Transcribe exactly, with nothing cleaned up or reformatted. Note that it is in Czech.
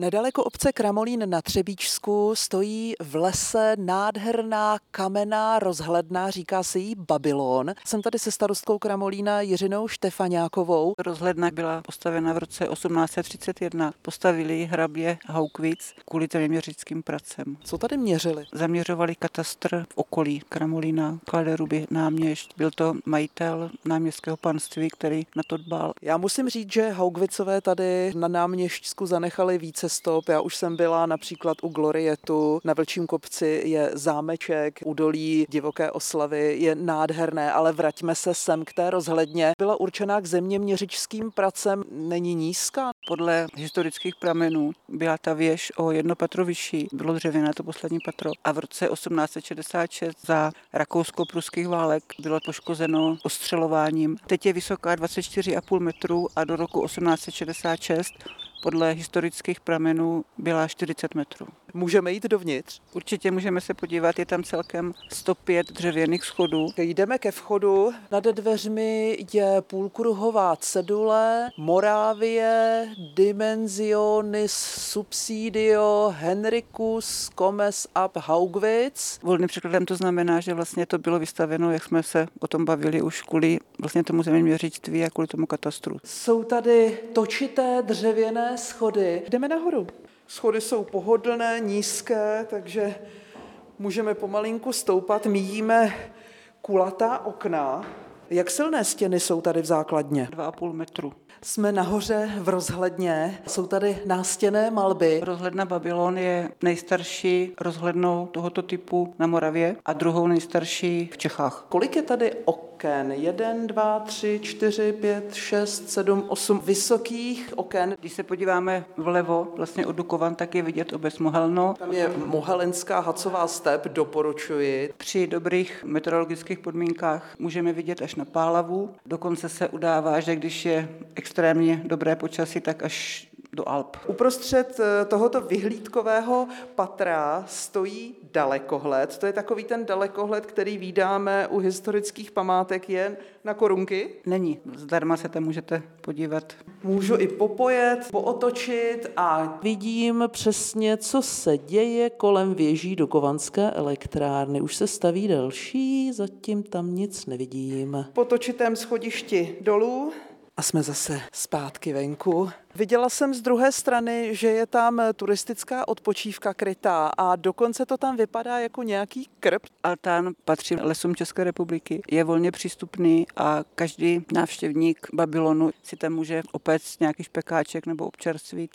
Nedaleko obce Kramolín na Třebíčsku stojí v lese nádherná kamenná rozhledna, říká se jí Babylon. Jsem tady se starostkou Kramolína Jiřinou Štefaňákovou. Rozhledna byla postavena v roce osmnáct set třicet jedna. Postavili ji hrabě Haugwitz kvůli zeměměřickým pracem. Co tady měřili? Zaměřovali katastr v okolí Kramolína, Kladeruby, Náměšť. Byl to majitel náměstského panství, který na to dbal. Já musím říct, že Haugwitzové tady na Náměšťsku zanechali více stop. Já už jsem byla například u Glorietu, na Vlčím kopci je zámeček, údolí Divoké Oslavy je nádherné, ale vraťme se sem k té rozhledně. Byla určená k zeměměřičským pracem, není nízká? Podle historických pramenů byla ta věž o jedno patro vyšší, bylo dřevěné to poslední patro a v roce osmnáct set šedesát šest za rakousko-pruských válek bylo poškozeno ostřelováním. Teď je vysoká dvacet čtyři a půl metru a do roku osmnáct set šedesát šest podle historických pramenů byla čtyřicet metrů. Můžeme jít dovnitř? Určitě můžeme se podívat, je tam celkem sto pět dřevěných schodů. Jdeme ke vchodu. Nad dveřmi je půlkruhová cedule Moravie Dimensionis Subsidio Henricus Comes ab Haugwitz. Volným překladem to znamená, že vlastně to bylo vystaveno, jak jsme se o tom bavili už kvůli vlastně tomu zeměměřictví a kvůli tomu katastru. Jsou tady točité dřevěné schody. Jdeme nahoru. Schody jsou pohodlné, nízké, takže můžeme pomalinku stoupat. Míjíme kulatá okna. Jak silné stěny jsou tady v základně? Dva a půl metru. Jsme nahoře v rozhledně. Jsou tady nástěnné malby. Rozhledna Babylon je nejstarší rozhlednou tohoto typu na Moravě a druhou nejstarší v Čechách. Kolik je tady oken? Jeden, dva, tři, čtyři, pět, šest, sedm, osm vysokých oken. Když se podíváme vlevo, vlastně od Dukovan, tak je vidět obec Mohelno. Tam je Mohelinská Hacová step, doporučuji. Při dobrých meteorologických podmínkách můžeme vidět až na Pálavu. Dokonce se udává, že když je extrémně dobré počasí, tak až do Alp. Uprostřed tohoto vyhlídkového patra stojí dalekohled. To je takový ten dalekohled, který vídáme u historických památek jen na korunky. Není. Zdarma se tam můžete podívat. Můžu i popojet, pootočit a vidím přesně, co se děje kolem věží Dukovanské elektrárny. Už se staví další, zatím tam nic nevidím. Po točitém schodišti dolů. A jsme zase zpátky venku. Viděla jsem z druhé strany, že je tam turistická odpočívka krytá a dokonce to tam vypadá jako nějaký krb. Altán patří lesům České republiky, je volně přístupný a každý návštěvník Babylonu si tam může opéct nějaký špekáček nebo občerstvit.